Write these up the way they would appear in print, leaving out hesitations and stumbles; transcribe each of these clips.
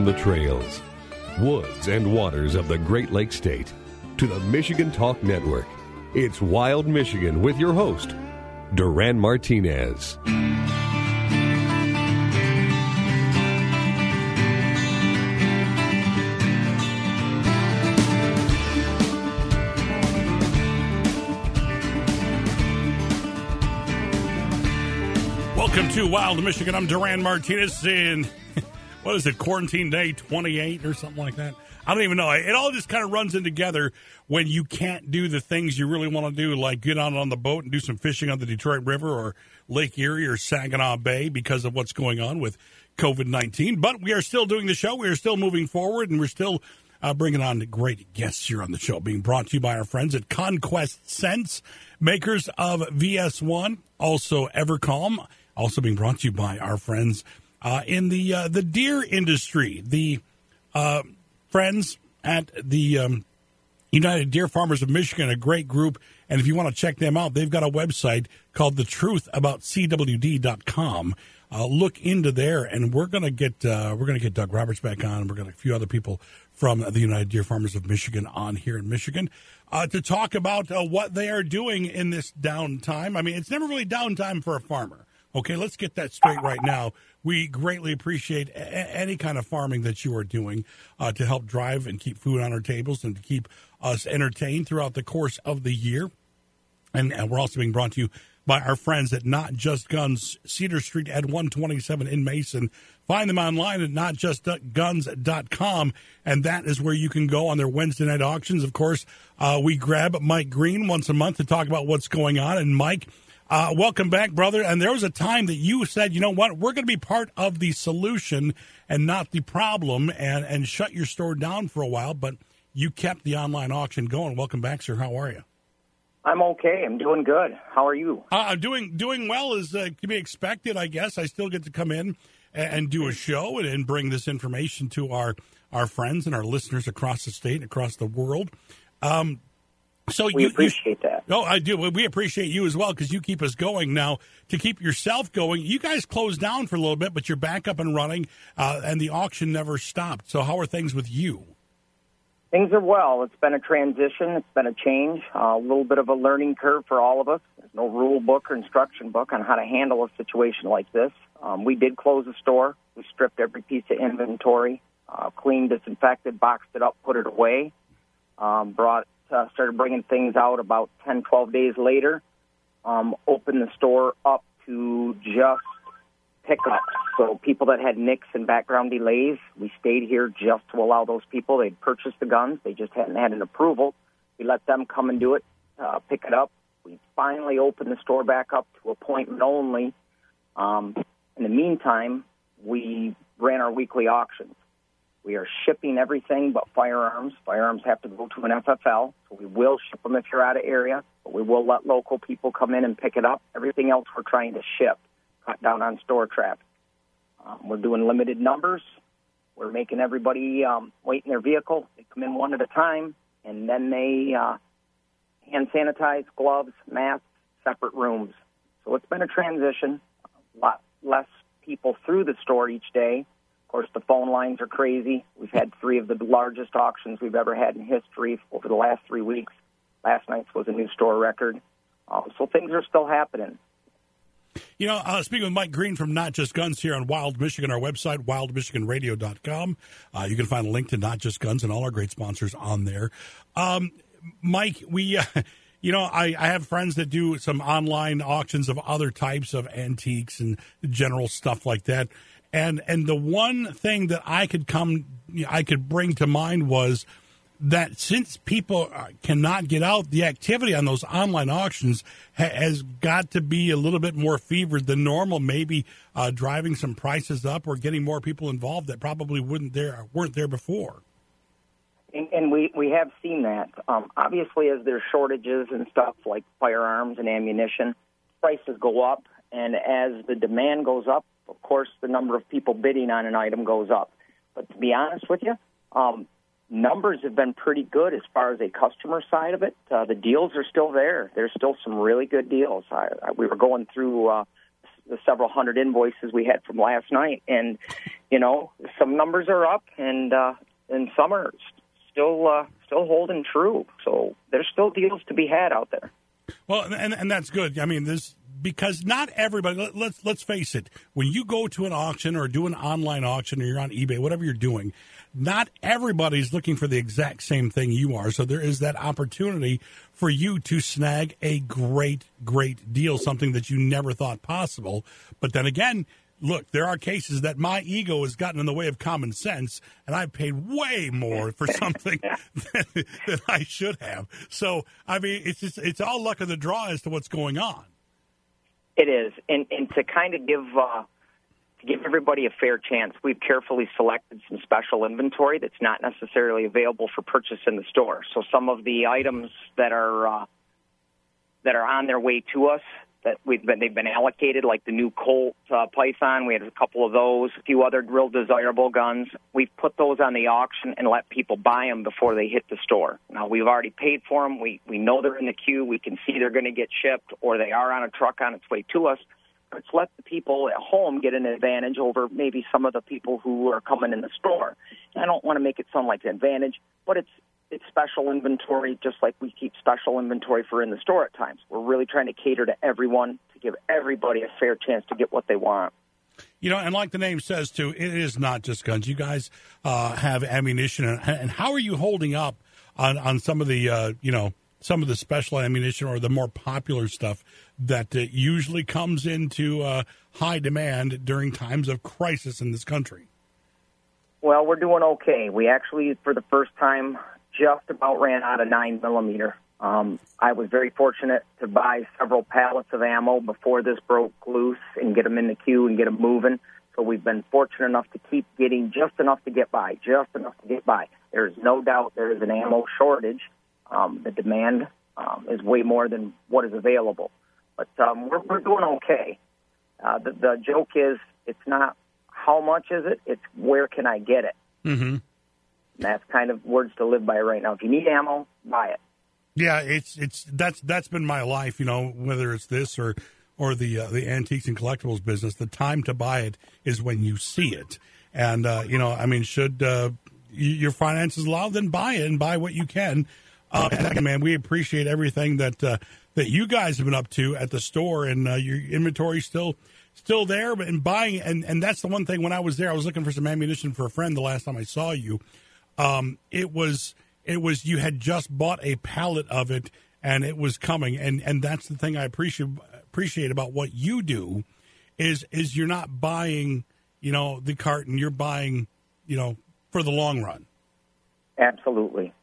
from the trails, woods, and waters of the Great Lakes State to the Michigan Talk Network. It's Wild Michigan with your host, Duran Martinez. Welcome to Wild Michigan. I'm Duran Martinez in, what is it, Quarantine Day 28 or something like that? I don't even know. It all just kind of runs in together when you can't do the things you really want to do, like get out on the boat and do some fishing on the Detroit River or Lake Erie or Saginaw Bay because of what's going on with COVID-19. But we are still doing the show. We are still moving forward, and we're still bringing on great guests here on the show, being brought to you by our friends at Conquest Scents, makers of VS1, also Evercalm. Also being brought to you by our friends in the deer industry, the friends at the United Deer Farmers of Michigan, a great group. And if you want to check them out, they've got a website called thetruthaboutcwd.com. Look into there, and we're gonna get Doug Roberts back on, and we're gonna get a few other people from the United Deer Farmers of Michigan on here in Michigan to talk about what they are doing in this downtime. I mean, it's never really downtime for a farmer. Okay, let's get that straight right now. We greatly appreciate any kind of farming that you are doing to help drive and keep food on our tables and to keep us entertained throughout the course of the year. And we're also being brought to you by our friends at Not Just Guns, Cedar Street at 127 in Mason. Find them online at notjustguns.com, and that is where you can go on their Wednesday night auctions. Of course, we grab Mike Green once a month to talk about what's going on. And Mike, welcome back, brother. And there was a time that you said, you know what, we're going to be part of the solution and not the problem, and shut your store down for a while, but you kept the online auction going. Welcome back, sir. How are you? I'm okay. I'm doing good. How are you? I'm doing well as can be expected, I guess. I still get to come in and do a show and bring this information to our friends and our listeners across the state and across the world. So we appreciate that. No, I do. We appreciate you as well because you keep us going. Now, to keep yourself going, you guys closed down for a little bit, but you're back up and running, and the auction never stopped. So how are things with you? Things are well. It's been a transition. It's been a change, a little bit of a learning curve for all of us. There's no rule book or instruction book on how to handle a situation like this. We did close the store. We stripped every piece of inventory, cleaned, disinfected, boxed it up, put it away, started bringing things out about 10, 12 days later, opened the store up to just pickup. So people that had nicks and background delays, we stayed here just to allow those people. They'd purchased the guns. They just hadn't had an approval. We let them come and do it, pick it up. We finally opened the store back up to appointment only. In the meantime, we ran our weekly auctions. We are shipping everything but firearms. Firearms have to go to an FFL, so we will ship them if you're out of area, but we will let local people come in and pick it up. Everything else we're trying to ship, cut down on store traffic. We're doing limited numbers. We're making everybody wait in their vehicle. They come in one at a time, and then they hand sanitize, gloves, masks, separate rooms. So it's been a transition. A lot less people through the store each day. Of course, the phone lines are crazy. We've had 3 of the largest auctions we've ever had in history over the last 3 weeks. Last night's was a new store record. So things are still happening. You know, speaking with Mike Green from Not Just Guns here on Wild Michigan, our website, wildmichiganradio.com. You can find a link to Not Just Guns and all our great sponsors on there. Mike, we, I have friends that do some online auctions of other types of antiques and general stuff like that. And the one thing that I could bring to mind was that since people cannot get out, the activity on those online auctions has got to be a little bit more fevered than normal, maybe driving some prices up or getting more people involved that probably weren't there before. And we have seen that. Obviously, as there's shortages and stuff like firearms and ammunition, prices go up. And as the demand goes up, of course, the number of people bidding on an item goes up. But to be honest with you, numbers have been pretty good as far as a customer side of it. The deals are still there. There's still some really good deals. We were going through the several hundred invoices we had from last night. And, you know, some numbers are up, and some are still holding true. So there's still deals to be had out there. Well, and that's good. I mean, because not everybody, let's face it, when you go to an auction or do an online auction or you're on eBay, whatever you're doing, not everybody's looking for the exact same thing you are. So there is that opportunity for you to snag a great deal, something that you never thought possible. But then again, look, there are cases that my ego has gotten in the way of common sense, and I've paid way more for something than I should have. So, I mean, it's all luck of the draw as to what's going on. It is, and to kind of give everybody a fair chance, we've carefully selected some special inventory that's not necessarily available for purchase in the store. So some of the items that are on their way to us, that they've been allocated, like the new Colt Python. We had a couple of those, a few other real desirable guns. We've put those on the auction and let people buy them before they hit the store. Now, we've already paid for them. We know they're in the queue. We can see they're going to get shipped, or they are on a truck on its way to us. Let's let the people at home get an advantage over maybe some of the people who are coming in the store. And I don't want to make it sound like an advantage, but it's special inventory, just like we keep special inventory for in the store at times. We're really trying to cater to everyone, to give everybody a fair chance to get what they want. You know, and like the name says, too, it is not just guns. You guys have ammunition. And how are you holding up on some of the, some of the special ammunition or the more popular stuff that usually comes into high demand during times of crisis in this country? Well, we're doing okay. We actually, for the first time, just about ran out of 9mm. I was very fortunate to buy several pallets of ammo before this broke loose and get them in the queue and get them moving. So we've been fortunate enough to keep getting just enough to get by. There is no doubt there is an ammo shortage. The demand is way more than what is available. But we're doing okay. The joke is, it's not how much is it, it's where can I get it. Mm-hmm. And that's kind of words to live by right now. If you need ammo, buy it. Yeah, that's been my life, whether it's this or the antiques and collectibles business. The time to buy it is when you see it. And, should your finances allow, then buy it and buy what you can. Man, we appreciate everything that you guys have been up to at the store, and your inventory still there, but in buying, and that's the one thing. When I was there, I was looking for some ammunition for a friend the last time I saw you. It was you had just bought a pallet of it, and it was coming, and that's the thing I appreciate about what you do, is you're not buying, the carton. You're buying, for the long run. Absolutely.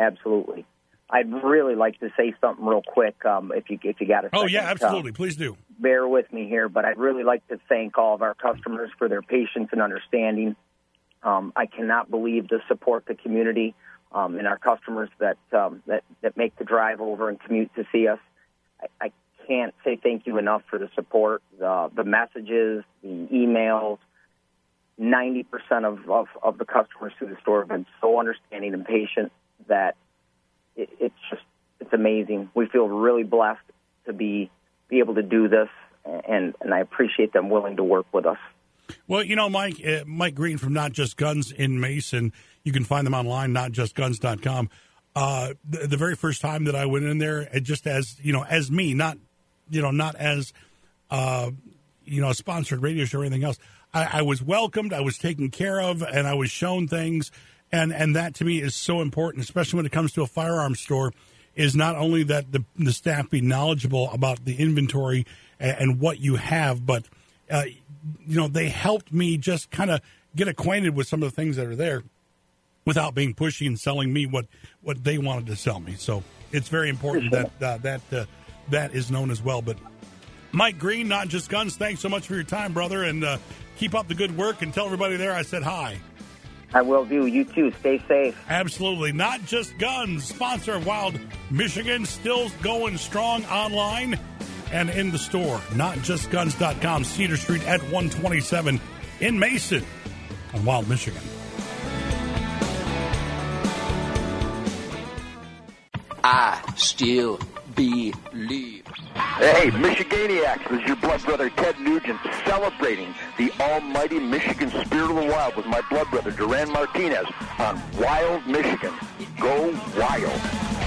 I'd really like to say something real quick, if you got a second. Oh yeah, absolutely. Please do. Bear with me here, but I'd really like to thank all of our customers for their patience and understanding. I cannot believe the support the community and our customers that make the drive over and commute to see us. I can't say thank you enough for the support, the messages, the emails. 90% of the customers through the store have been so understanding and patient that it's amazing. We feel really blessed to be able to do this, and I appreciate them willing to work with us. Well, Mike Green from Not Just Guns in Mason, you can find them online, notjustguns.com. The very first time that I went in there, just as me, not as a sponsored radio show or anything else, I was welcomed, I was taken care of, and I was shown things, and that to me is so important, especially when it comes to a firearms store, is not only that the staff be knowledgeable about the inventory and what you have, but they helped me just kind of get acquainted with some of the things that are there without being pushy and selling me what they wanted to sell me. So it's very important that is known as well. But Mike Green, Not Just Guns, thanks so much for your time, brother, and keep up the good work, and tell everybody there I said hi. I will do. You too. Stay safe. Absolutely. Not Just Guns, sponsor of Wild Michigan, still going strong online and in the store. NotJustGuns.com, Cedar Street at 127 in Mason on Wild Michigan. I still believe. Hey, Michiganiacs, this is your blood brother Ted Nugent celebrating the almighty Michigan spirit of the wild with my blood brother Duran Martinez on Wild Michigan. Go Wild.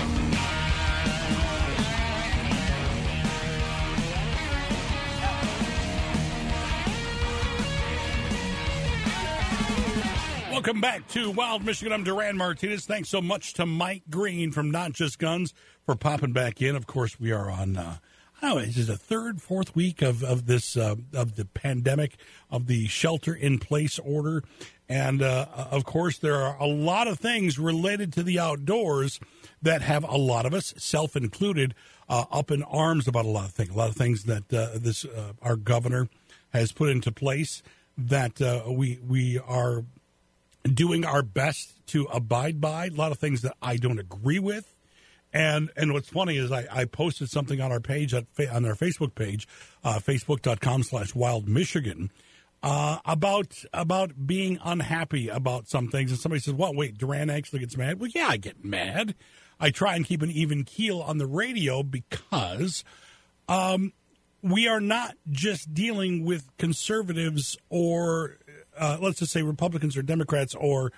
Welcome back to Wild Michigan. I'm Duran Martinez. Thanks so much to Mike Green from Not Just Guns for popping back in. Of course, we are on, I don't know, is it the third, fourth week of this, of the pandemic, of the shelter-in-place order. And, of course, there are a lot of things related to the outdoors that have a lot of us, self-included, up in arms about a lot of things. A lot of things that our governor has put into place that we are doing our best to abide by. A lot of things that I don't agree with. And what's funny is I posted something on our page, on our Facebook page, facebook.com/Wild Michigan, about being unhappy about some things. And somebody says, well, wait, Duran actually gets mad? Well, yeah, I get mad. I try and keep an even keel on the radio because we are not just dealing with conservatives or let's just say Republicans or Democrats or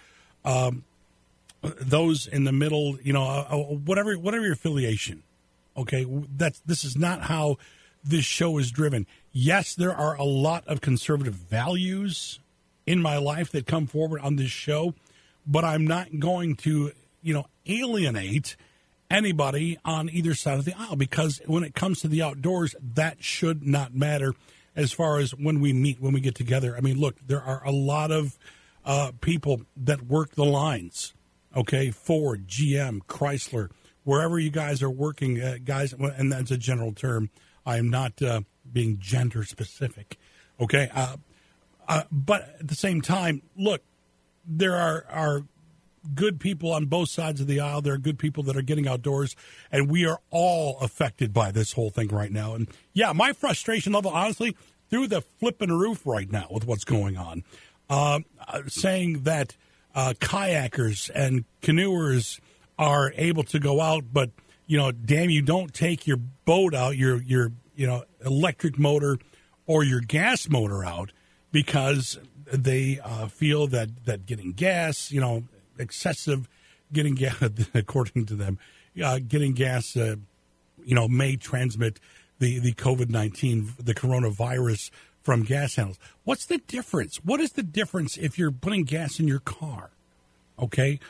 those in the middle, whatever your affiliation. Okay, this is not how this show is driven. Yes, there are a lot of conservative values in my life that come forward on this show, but I'm not going to, alienate anybody on either side of the aisle, because when it comes to the outdoors, that should not matter. As far as when we meet, when we get together, I mean, look, there are a lot of people that work the lines, okay? Ford, GM, Chrysler, wherever you guys are working, guys, and that's a general term. I am not being gender specific, okay? But at the same time, look, there are good people on both sides of the aisle. There are good people that are getting outdoors, and we are all affected by this whole thing right now. And, yeah, my frustration level, honestly, through the flipping roof right now with what's going on, saying that kayakers and canoers are able to go out, but, damn, you don't take your boat out, your electric motor or your gas motor out because they feel that getting gas, excessive getting gas, according to them, getting gas, may transmit the COVID-19, the coronavirus from gas handles. What's the difference? What is the difference if you're putting gas in your car? Okay.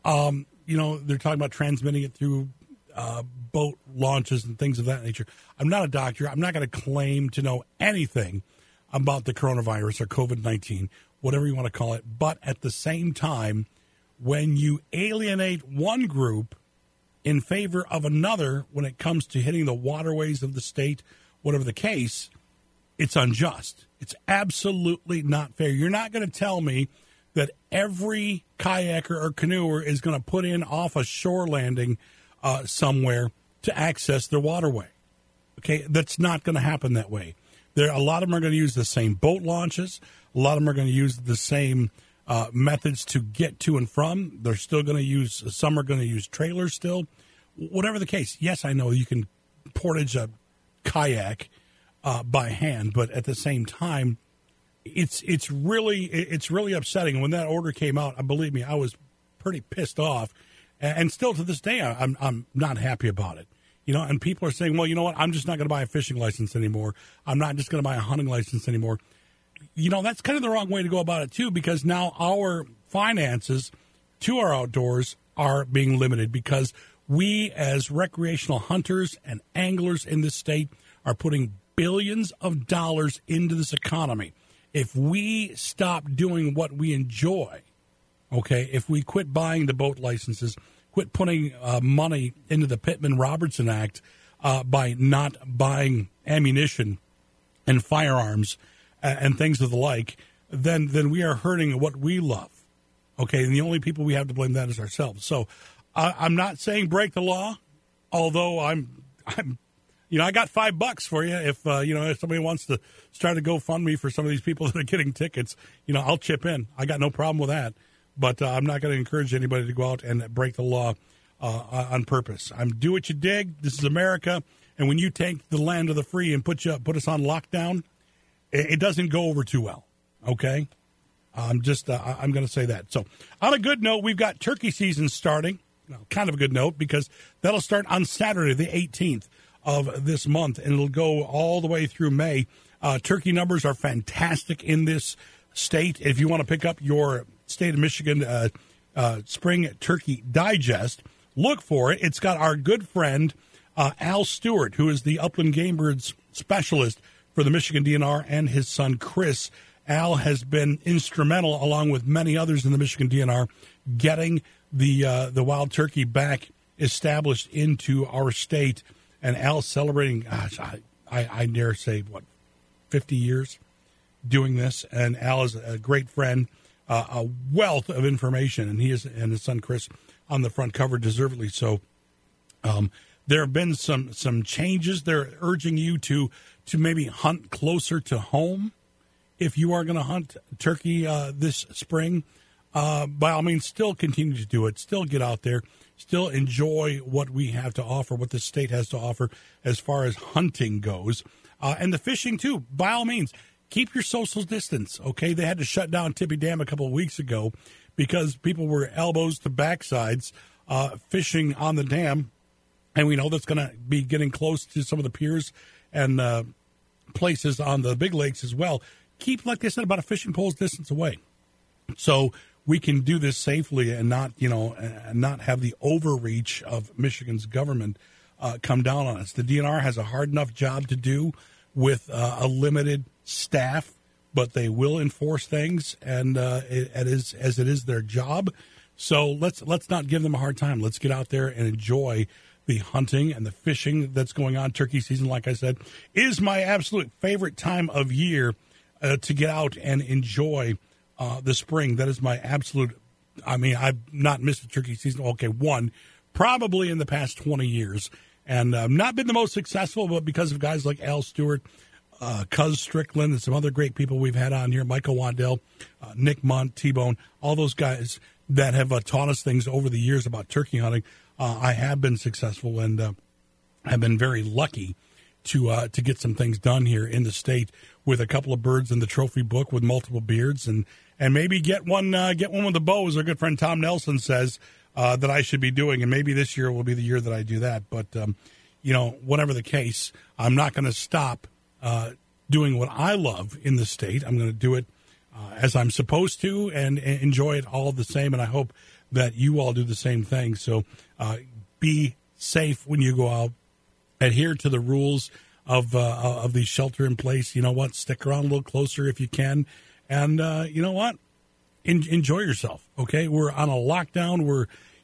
They're talking about transmitting it through boat launches and things of that nature. I'm not a doctor. I'm not going to claim to know anything about the coronavirus or COVID-19, whatever you want to call it. But at the same time, when you alienate one group in favor of another when it comes to hitting the waterways of the state, whatever the case, it's unjust. It's absolutely not fair. You're not going to tell me that every kayaker or canoer is going to put in off a shore landing somewhere to access their waterway. Okay, that's not going to happen that way. A lot of them are going to use the same boat launches. A lot of them are going to use the same methods to get to and from. They're still going to use, some are going to use trailers still. Whatever the case, yes, I know you can portage a kayak by hand, but at the same time, it's really upsetting. When that order came out, believe me, I was pretty pissed off, and still to this day, I'm not happy about it. And people are saying, well, you know what? I'm just not going to buy a fishing license anymore. I'm not just going to buy a hunting license anymore. That's kind of the wrong way to go about it, too, because now our finances to our outdoors are being limited because we, as recreational hunters and anglers in this state, are putting billions of dollars into this economy. If we stop doing what we enjoy, okay, if we quit buying the boat licenses, quit putting money into the Pittman-Robertson Act by not buying ammunition and firearms and things of the like, then we are hurting what we love. Okay, and the only people we have to blame that is ourselves. So I'm not saying break the law, although I'm I got $5 for you if if somebody wants to start a GoFundMe for some of these people that are getting tickets, I'll chip in. I got no problem with that. But I'm not going to encourage anybody to go out and break the law on purpose. Do what you dig. This is America. And when you take the land of the free and put us on lockdown, it doesn't go over too well. Okay? I'm going to say that. So on a good note, we've got turkey season starting. Well, kind of a good note because that'll start on Saturday, the 18th of this month, and it'll go all the way through May. Turkey numbers are fantastic in this state. If you want to pick up your state of Michigan Spring Turkey Digest, look for it. It's got our good friend Al Stewart, who is the Upland Game Birds specialist for the Michigan DNR, and his son Chris. Al has been instrumental, along with many others in the Michigan DNR, getting the wild turkey back established into our state. And Al's celebrating, gosh, I dare say, 50 years doing this. And Al is a great friend, a wealth of information, and he is, and his son Chris on the front cover, deservedly so. There have been some changes. They're urging you to maybe hunt closer to home. If you are going to hunt turkey this spring, by all means, still continue to do it. Still get out there. Still enjoy what we have to offer, what the state has to offer as far as hunting goes. And the fishing, too. By all means, keep your social distance, okay? They had to shut down Tippy Dam a couple of weeks ago because people were elbows to backsides fishing on the dam. And we know that's going to be getting close to some of the piers and places on the big lakes as well. Keep, like I said, about a fishing pole's distance away. So we can do this safely and not, not have the overreach of Michigan's government come down on us. The DNR has a hard enough job to do with a limited staff, but they will enforce things, and it is their job. So let's not give them a hard time. Let's get out there and enjoy the hunting and the fishing that's going on. Turkey season, like I said, is my absolute favorite time of year to get out and enjoy the spring. That is my absolute, I've not missed a turkey season. Okay, probably in the past 20 years. And not been the most successful, but because of guys like Al Stewart, Cuz Strickland, and some other great people we've had on here, Michael Waddell, Nick Munt, T-Bone, all those guys that have taught us things over the years about turkey hunting. I have been successful and have been very lucky to get some things done here in the state with a couple of birds in the trophy book with multiple beards, and maybe get one with a bow, as our good friend Tom Nelson says that I should be doing, and maybe this year will be the year that I do that. But whatever the case, I'm not going to stop doing what I love in the state. I'm going to do it as I'm supposed to and enjoy it all the same, and I hope that you all do the same thing. So be safe when you go out. Adhere to the rules of the shelter in place. You know what? Stick around a little closer if you can. And you know what? Enjoy yourself, okay? We're on a lockdown. We're,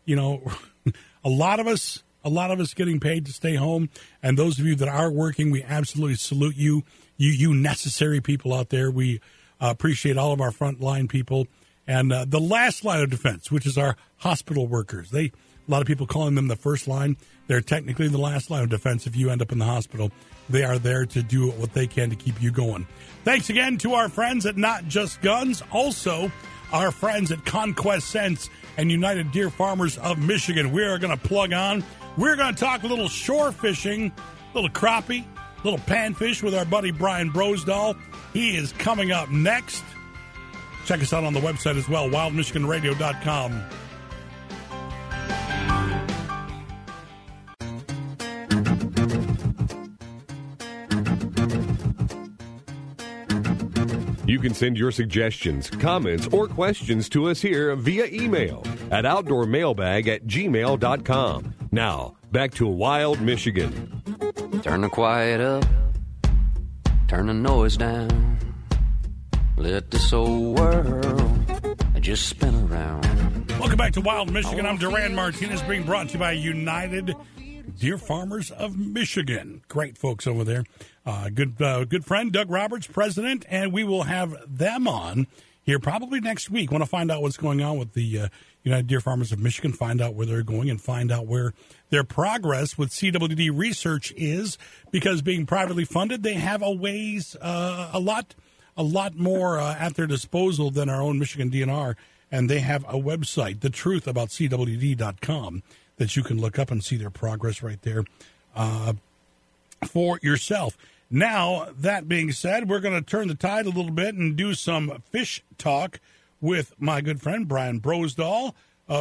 a lot of us getting paid to stay home. And those of you that are working, we absolutely salute you. You necessary people out there. We appreciate all of our frontline people. And the last line of defense, which is our hospital workers. A lot of people calling them the first line. They're technically the last line of defense if you end up in the hospital. They are there to do what they can to keep you going. Thanks again to our friends at Not Just Guns. Also, our friends at Conquest Scents and United Deer Farmers of Michigan. We are going to plug on. We're going to talk a little shore fishing, a little crappie, a little panfish with our buddy Brian Brosdahl. He is coming up next. Check us out on the website as well, wildmichiganradio.com. You can send your suggestions, comments, or questions to us here via email at outdoormailbag@gmail.com. Now, back to Wild Michigan. Turn the quiet up, turn the noise down. Let this old world just spin around. Welcome back to Wild Michigan. I'm Duran Martinez, being brought to you by United Deer Farmers of Michigan. Great folks over there. Good friend, Doug Roberts, president, and we will have them on here probably next week. Want to find out what's going on with the United Deer Farmers of Michigan, find out where they're going, and find out where their progress with CWD research is, because being privately funded, they have a lot more at their disposal than our own Michigan DNR, and they have a website, thetruthAboutCWD.com. that you can look up and see their progress right there for yourself. Now, that being said, we're going to turn the tide a little bit and do some fish talk with my good friend, Brian Brosdahl.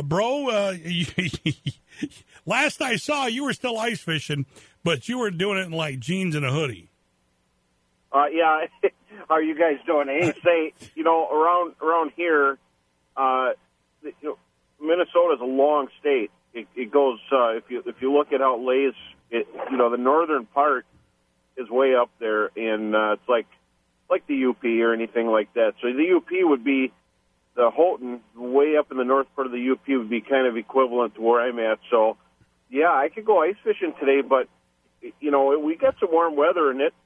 Last I saw, you were still ice fishing, but you were doing it in, like, jeans and a hoodie. Yeah. How are you guys doing? Hey, say, around here, Minnesota's a long state. It goes, if you look at how it lays, the northern part is way up there, and it's like the UP or anything like that. So the UP would be the Houghton, way up in the north part of the UP would be kind of equivalent to where I'm at. So, yeah, I could go ice fishing today, but, we got some warm weather, and it's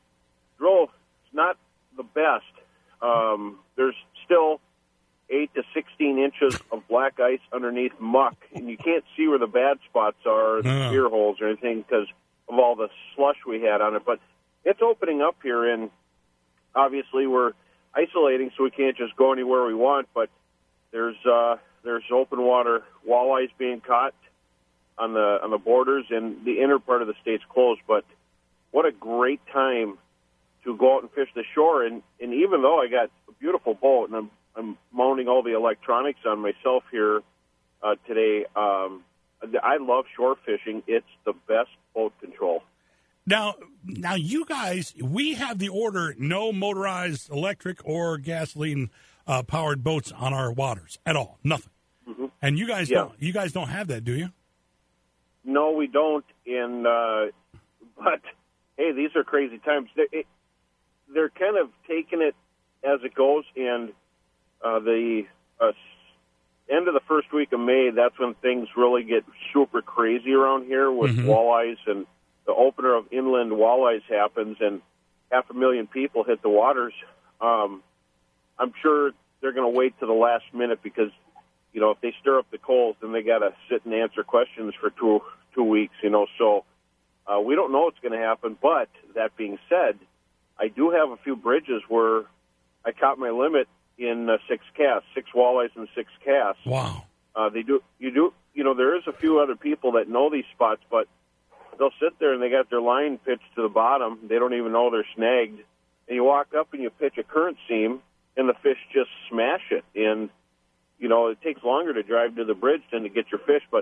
not the best. There's still 8 to 16 inches of black ice underneath muck, and you can't see where the bad spots are, the spear holes or anything, because of all the slush we had on it. But it's opening up here, and obviously we're isolating, so we can't just go anywhere we want. But there's open water walleyes being caught on the borders, and the inner part of the state's closed. But what a great time to go out and fish the shore. And even though I got a beautiful boat, and I'm mounting all the electronics on myself here today, I love shore fishing. It's the best boat control. Now, you guys, we have the order no motorized electric or gasoline powered boats on our waters at all, nothing. Mm-hmm. And you guys don't have that, do you? No, we don't. And but hey, these are crazy times. They're kind of taking it as it goes, and the end of the first week of May, that's when things really get super crazy around here with walleyes, and the opener of inland walleyes happens, and 500,000 people hit the waters. I'm sure they're going to wait to the last minute because, if they stir up the coals, then they got to sit and answer questions for two weeks, So we don't know what's going to happen. But that being said, I do have a few bridges where I caught my limit in 6 casts, 6 walleyes and 6 casts. Wow. There is a few other people that know these spots, but they'll sit there and they got their line pitched to the bottom. They don't even know they're snagged. And you walk up and you pitch a current seam, and the fish just smash it. And, it takes longer to drive to the bridge than to get your fish. But,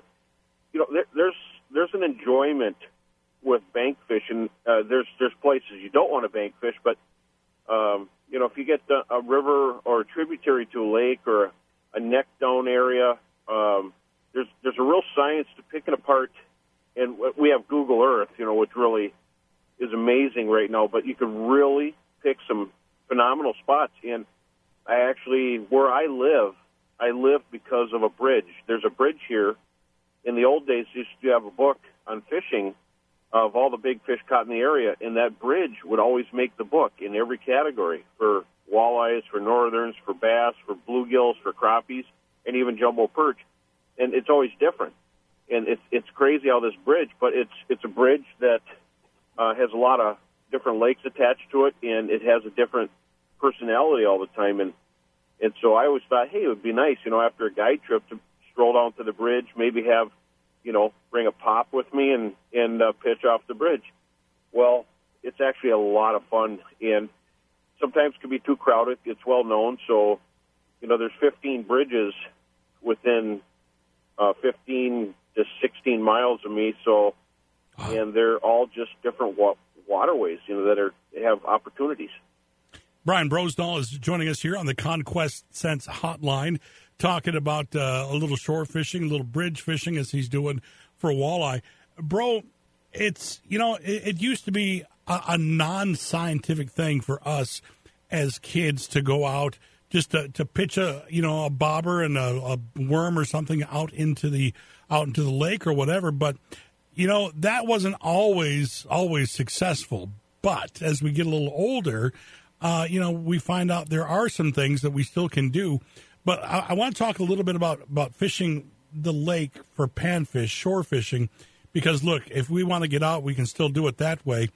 there's an enjoyment with bank fishing. There's places you don't want to bank fish, but, if you get a river or a tributary to a lake or a neck down area, there's a real science to picking apart. And we have Google Earth, which really is amazing right now. But you can really pick some phenomenal spots. And where I live because of a bridge. There's a bridge here. In the old days, used to have a book on fishing of all the big fish caught in the area, and that bridge would always make the book in every category, for walleyes, for northerns, for bass, for bluegills, for crappies, and even jumbo perch. And it's always different. And it's crazy how this bridge, but it's a bridge that has a lot of different lakes attached to it, and it has a different personality all the time. And so I always thought, hey, it would be nice, after a guide trip to stroll down to the bridge, maybe have, bring a pop with me and pitch off the bridge. Well, it's actually a lot of fun, and sometimes it can be too crowded. It's well known. So, there's 15 bridges within 15 to 16 miles of me. So, and they're all just different waterways, that have opportunities. Brian Brosdahl is joining us here on the Conquest Sense Hotline, talking about a little shore fishing, a little bridge fishing, as he's doing for walleye. Bro, it's, it used to be a non-scientific thing for us as kids to go out just to pitch a bobber and a worm or something out into the lake or whatever. But, that wasn't always successful. But as we get a little older, we find out there are some things that we still can do. But I want to talk a little bit about fishing the lake for panfish, shore fishing, because, look, if we want to get out, we can still do it that way.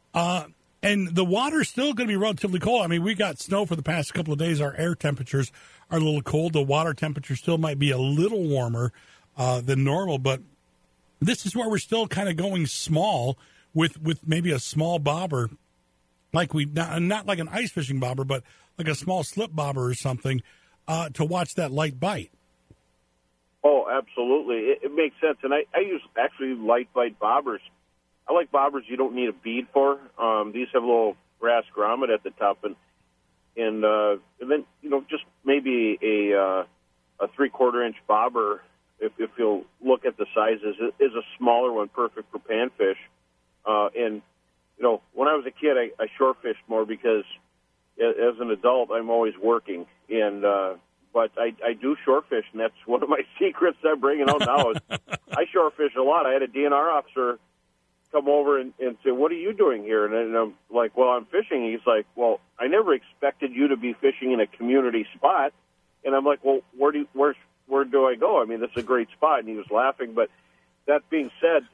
And the water's still going to be relatively cold. I mean, we got snow for the past couple of days. Our air temperatures are a little cold. The water temperature still might be a little warmer than normal. But this is where we're still kind of going small with maybe a small bobber, like not like an ice fishing bobber, but like a small slip bobber or something, to watch that light bite. Oh, absolutely. It makes sense. And I use actually light bite bobbers. I like bobbers you don't need a bead for. These have a little brass grommet at the top, and then just maybe a 3/4 inch bobber. If you'll look at the sizes, is a smaller one, perfect for panfish. And when I was a kid, I shore fished more because as an adult I'm always working, but I do shore fish, and that's one of my secrets I'm bringing out now. Is I shore fish a lot. I had a DNR officer come over and say, "What are you doing here?" And I'm like, "Well, I'm fishing." He's like, "Well, I never expected you to be fishing in a community spot." And I'm like, "Well, where do I go? I mean, this is a great spot." And he was laughing. But that being said,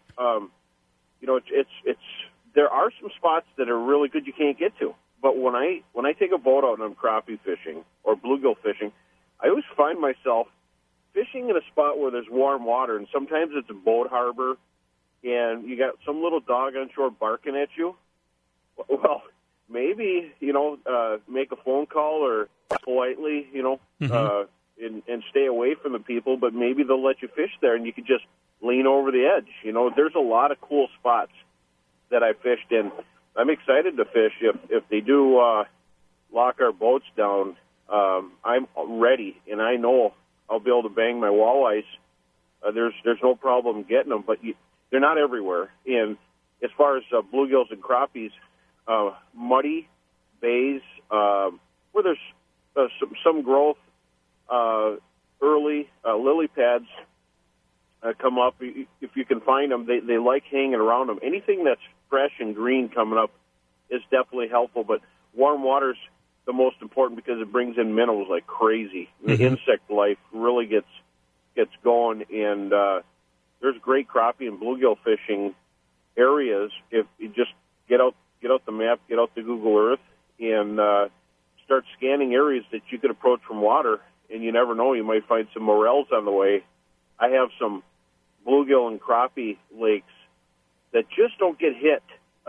it's there are some spots that are really good you can't get to. But when I take a boat out and I'm crappie fishing or bluegill fishing, I always find myself fishing in a spot where there's warm water, and sometimes it's a boat harbor, and you got some little dog on shore barking at you. Well, maybe, make a phone call or politely, and stay away from the people, but maybe they'll let you fish there, and you could just lean over the edge. There's a lot of cool spots that I fished in. I'm excited to fish. If they do lock our boats down, I'm ready, and I know I'll be able to bang my walleyes. There's no problem getting them, but they're not everywhere. And as far as bluegills and crappies, muddy bays where there's some growth, early lily pads come up. If you can find them, they like hanging around them. Anything that's fresh and green coming up is definitely helpful, but warm water's the most important because it brings in minerals like crazy. The insect life really gets going, and there's great crappie and bluegill fishing areas if you just get out the map, get out the Google Earth, and start scanning areas that you could approach from water, and you never know, you might find some morels on the way. I have some bluegill and crappie lakes that just don't get hit.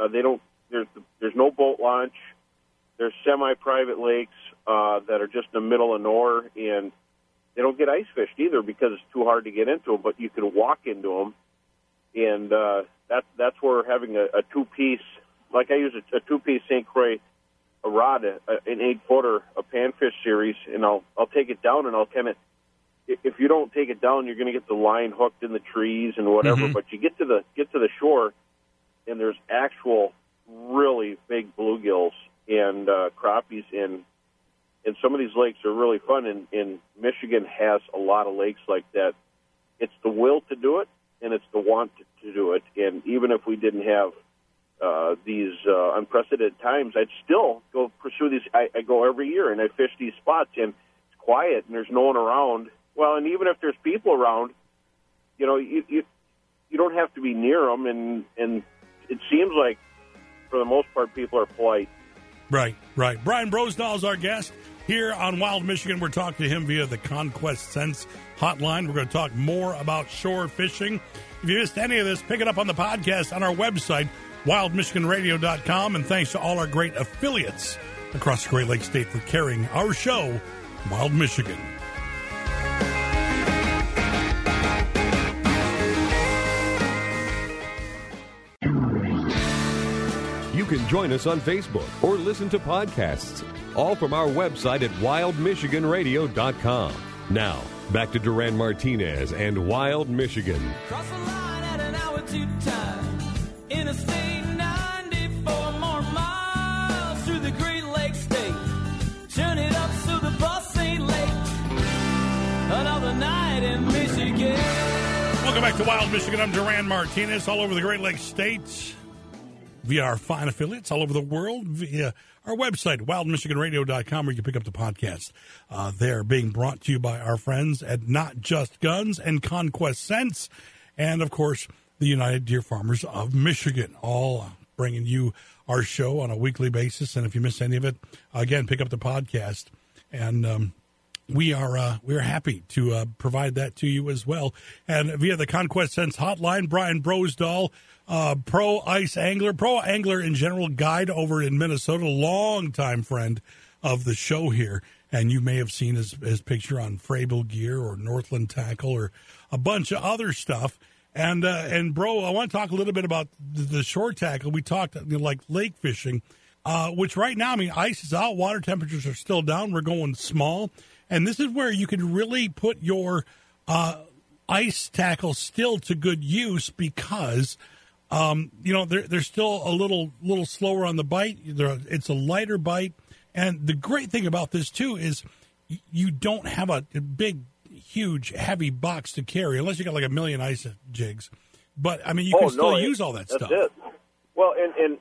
There's no boat launch. There's semi-private lakes that are just in the middle of nowhere, and they don't get ice fished either because it's too hard to get into them, but you can walk into them, and that's where having a two-piece, like I use a two-piece St. Croix, a rod, an 8-footer, a panfish series, and I'll take it down, and I'll kind of, if you don't take it down, you're going to get the line hooked in the trees and whatever, but you get to the shore, and there's actual really big bluegills and crappies, and some of these lakes are really fun, and Michigan has a lot of lakes like that. It's the will to do it, and it's the want to do it, and even if we didn't have these unprecedented times, I'd still go pursue these. I go every year, and I fish these spots, and it's quiet, and there's no one around. Well, and even if there's people around, you don't have to be near them, and it seems like, for the most part, people are polite. Right. Brian Brosdahl is our guest here on Wild Michigan. We're talking to him via the Conquest Sense hotline. We're going to talk more about shore fishing. If you missed any of this, pick it up on the podcast on our website, wildmichiganradio.com. And thanks to all our great affiliates across the Great Lakes State for carrying our show, Wild Michigan. You can join us on Facebook or listen to podcasts, all from our website at wildmichiganradio.com. Now, back to Duran Martinez and Wild Michigan. Cross the line at an hour to time. Interstate 94 more miles through the Great Lakes State. Turn it up so the bus ain't late. Another night in Michigan. Welcome back to Wild Michigan. I'm Duran Martinez, all over the Great Lakes State, via our fine affiliates all over the world, via our website, wildmichiganradio.com, where you can pick up the podcast. They're being brought to you by our friends at Not Just Guns and Conquest Sense, and, of course, the United Deer Farmers of Michigan, all bringing you our show on a weekly basis. And if you miss any of it, again, pick up the podcast. And we're happy to provide that to you as well. And via the Conquest Sense hotline, Brian Brosdahl, pro ice angler, pro angler in general, guide over in Minnesota, longtime friend of the show here. And you may have seen his picture on Frable Gear or Northland Tackle or a bunch of other stuff. And bro, I want to talk a little bit about the shore tackle. We talked like lake fishing, which right now, I mean, ice is out, water temperatures are still down. We're going small. And this is where you can really put your ice tackle still to good use because, they're still a little slower on the bite. It's a lighter bite. And the great thing about this, too, is you don't have a big, huge, heavy box to carry, unless you got like a million ice jigs. But, I mean, you can still use all that stuff. That's it. Well, and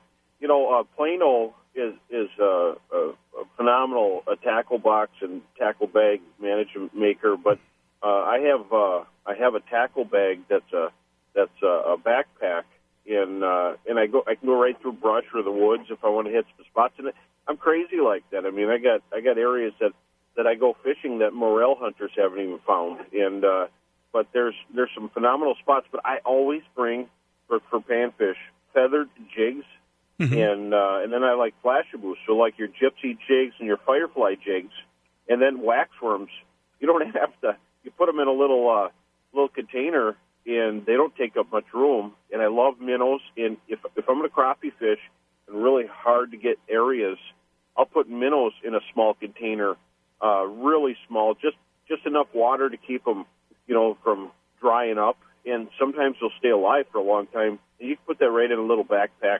Plano is a phenomenal tackle box and tackle bag management maker, but I have a tackle bag that's a backpack, and I can go right through brush or the woods if I want to hit some spots in it. I'm crazy like that. I mean, I got areas that I go fishing that morel hunters haven't even found, and but there's some phenomenal spots. But I always bring for panfish feathered jigs. Mm-hmm. And then I like flashaboos, so like your gypsy jigs and your firefly jigs, and then waxworms. You don't have to. You put them in a little container, and they don't take up much room. And I love minnows. And if I'm going to crappie fish in really hard to get areas, I'll put minnows in a small container, really small, just enough water to keep them, from drying up. And sometimes they'll stay alive for a long time. And you can put that right in a little backpack.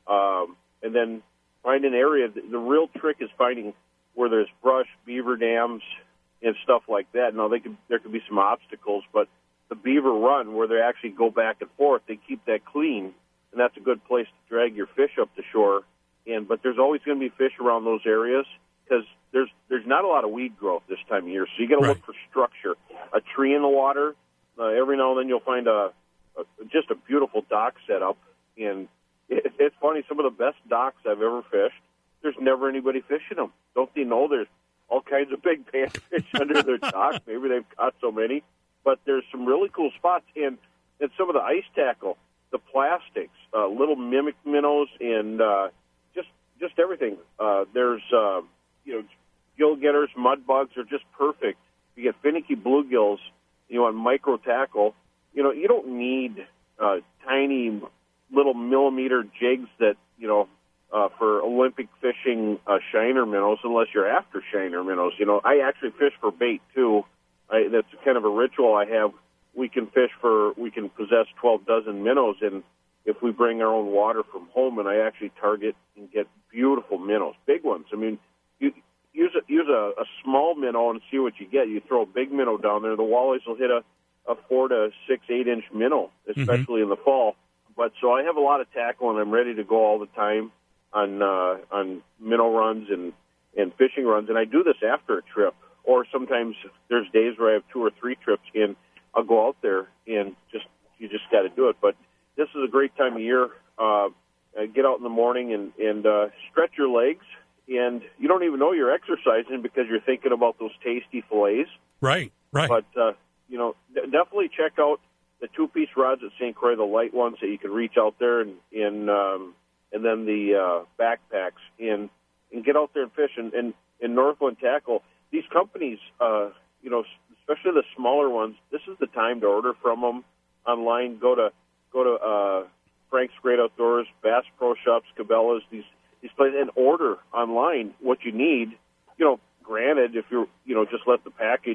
And then find an area. The real trick is finding where there's brush, beaver dams, and stuff like that. Now, there could be some obstacles, but the beaver run where they actually go back and forth, they keep that clean, and that's a good place to drag your fish up to shore. But there's always going to be fish around those areas because there's not a lot of weed growth this time of year, so you got to look for structure. A tree in the water. Every now and then you'll find just a beautiful dock set up, and it's funny, some of the best docks I've ever fished, there's never anybody fishing them. Don't they know there's all kinds of big panfish under their dock? Maybe they've caught so many. But there's some really cool spots. And some of the ice tackle, the plastics, little mimic minnows, and just everything. There's, gill getters, mud bugs are just perfect. You get finicky bluegills, on micro tackle. You don't need tiny little millimeter jigs that, for Olympic fishing shiner minnows, unless you're after shiner minnows. I actually fish for bait, too. That's kind of a ritual I have. We can possess 12 dozen minnows, and if we bring our own water from home, and I actually target and get beautiful minnows, big ones. I mean, you use a small minnow and see what you get. You throw a big minnow down there, the walleyes will hit a 4 to 6, 8-inch minnow, especially in the fall. But so I have a lot of tackle, and I'm ready to go all the time on minnow runs and fishing runs. And I do this after a trip, or sometimes there's days where I have 2 or 3 trips in. I'll go out there and you just got to do it. But this is a great time of year. Get out in the morning and stretch your legs, and you don't even know you're exercising because you're thinking about those tasty fillets. Right. But definitely check out the 2-piece rods at St. Croix, the light ones that you can reach out there, and then the backpacks, and get out there and fish. And Northland Tackle, these companies, especially the smaller ones, this is the time to order from them online. Go to Frank's Great Outdoors, Bass Pro Shops, Cabela's, these places, and order online what you need. Granted, if you're just let the package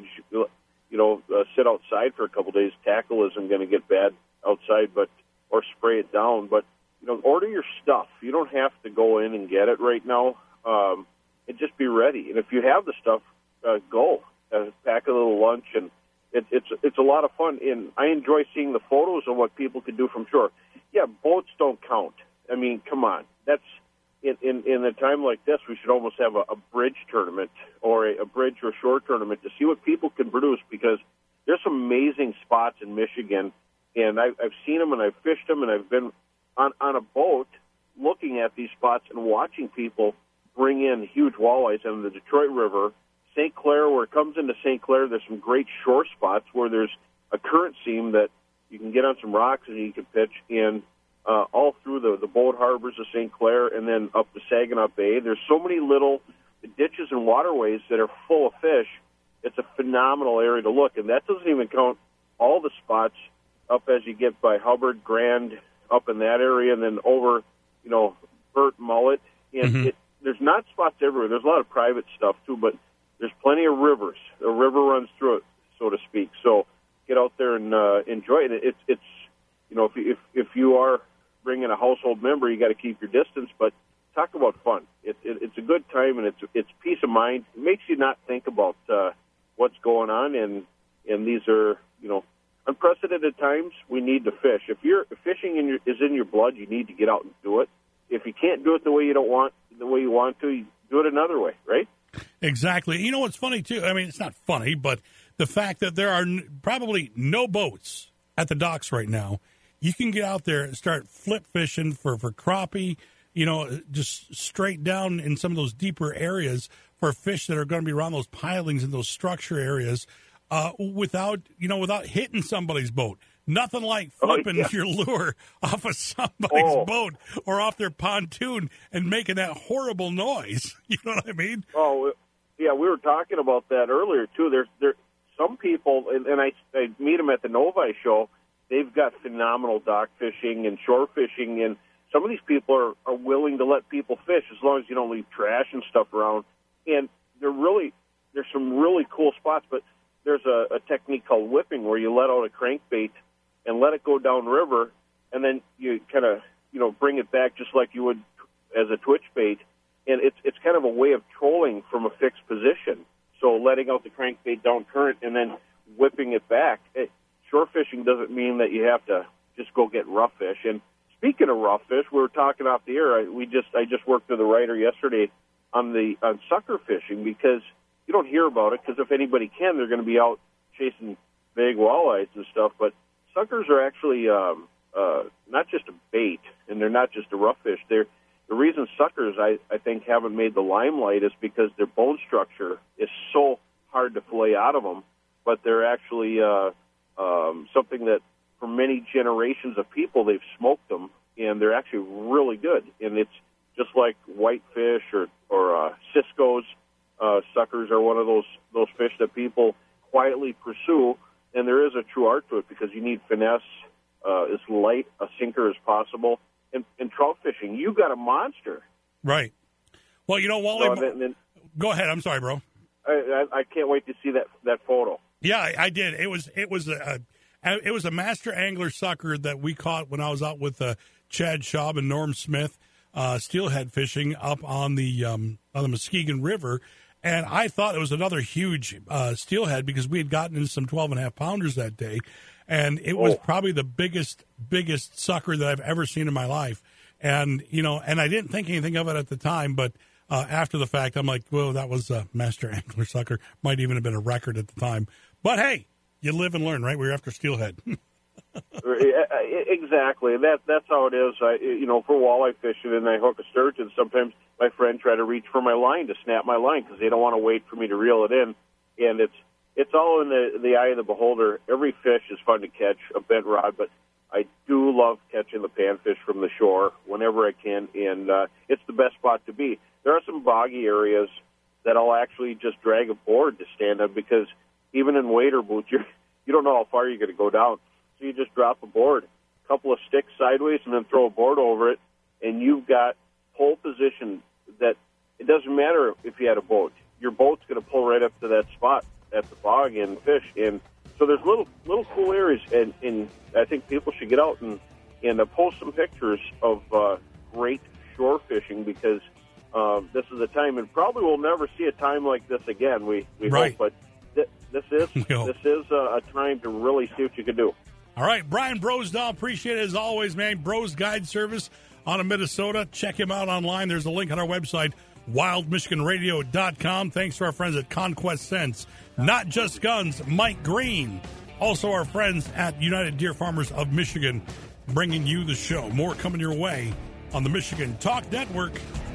sit outside for a couple days, tackle isn't going to get bad outside, or spray it down. But order your stuff. You don't have to go in and get it right now, and just be ready. And if you have the stuff, go pack a little lunch, and it's a lot of fun. And I enjoy seeing the photos of what people can do from shore. Yeah, boats don't count. I mean, come on. That's in a time like this, we should almost have a bridge tournament or a bridge or shore tournament to see what people can produce, because there's some amazing spots in Michigan, and I've seen them and I've fished them, and I've been on a boat looking at these spots and watching people bring in huge walleyes on the Detroit River, St. Clair, where it comes into St. Clair, there's some great shore spots where there's a current seam that you can get on some rocks and you can pitch in all through the boat harbors of St. Clair and then up to Saginaw Bay. There's so many little ditches and waterways that are full of fish. It's a phenomenal area to look, and that doesn't even count all the spots up as you get by Hubbard, Grand, up in that area, and then over, Burt, Mullet. And there's not spots everywhere. There's a lot of private stuff, too, but there's plenty of rivers. The river runs through it, so to speak. So get out there and enjoy it. It's if you are bringing a household member, you got to keep your distance, but talk about fun. It's a good time, and it's peace of mind. It makes you not think about what's going on, and these are, unprecedented times. We need to fish. If fishing is in your blood, you need to get out and do it. If you can't do it the way you want to, you do it another way, right? Exactly. You know what's funny, too? I mean, it's not funny, but the fact that there are probably no boats at the docks right now, you can get out there and start flip fishing for crappie, just straight down in some of those deeper areas for fish that are going to be around those pilings and those structure areas without hitting somebody's boat. Nothing like flipping your lure off of somebody's boat or off their pontoon and making that horrible noise. You know what I mean? Oh, yeah, we were talking about that earlier, too. There's some people, and I meet them at the Novi show, they've got phenomenal dock fishing and shore fishing, and some of these people are willing to let people fish as long as you don't leave trash and stuff around. And there's some really cool spots, but there's a technique called whipping where you let out a crankbait and let it go downriver, and then you kind of, bring it back just like you would as a twitch bait. And it's kind of a way of trolling from a fixed position. So letting out the crankbait down current and then whipping it back. Shore fishing doesn't mean that you have to just go get rough fish. And speaking of rough fish, we were talking off the air. I just worked with a writer yesterday on sucker fishing, because you don't hear about it, because if anybody can, they're going to be out chasing big walleyes and stuff. But suckers are actually not just a bait, and they're not just a rough fish. The reason suckers, I think, haven't made the limelight is because their bone structure is so hard to fillet out of them, but they're actually something that for many generations of people, they've smoked them, and they're actually really good. And it's just like whitefish or Cisco's. Suckers are one of those fish that people quietly pursue, and there is a true art to it because you need finesse, as light a sinker as possible. And trout fishing, you got a monster. Right. Well, Wally, go ahead. I'm sorry, bro. I can't wait to see that photo. Yeah, I did. It was a master angler sucker that we caught when I was out with Chad Schaub and Norm Smith, steelhead fishing up on the Muskegon River. And I thought it was another huge steelhead because we had gotten into some 12.5-pounders that day. And it was probably the biggest sucker that I've ever seen in my life. And, and I didn't think anything of it at the time, but after the fact, I'm like, well, that was a master angler sucker. Might even have been a record at the time. But, hey, you live and learn, right? We were after steelhead. Exactly. That's how it is. For walleye fishing and I hook a sturgeon, sometimes my friend try to reach for my line to snap my line because they don't want to wait for me to reel it in. And it's all in the eye of the beholder. Every fish is fun to catch, a bent rod, but I do love catching the panfish from the shore whenever I can, and it's the best spot to be. There are some boggy areas that I'll actually just drag a board to stand on because even in wader boots, you don't know how far you're going to go down. So you just drop a board, a couple of sticks sideways, and then throw a board over it, and you've got pole position that it doesn't matter if you had a boat. Your boat's going to pull right up to that spot at the bog and fish. And so there's little cool areas, and I think people should get out and post some pictures of great shore fishing because this is a time, and probably we'll never see a time like this again. We right. hope, but this is a time to really see what you can do. All right, Brian Brosdahl, appreciate it as always, man. Bros Guide Service out of Minnesota. Check him out online. There's a link on our website, wildmichiganradio.com. Thanks to our friends at Conquest Sense. Not Just Guns, Mike Green. Also our friends at United Deer Farmers of Michigan, bringing you the show. More coming your way on the Michigan Talk Network.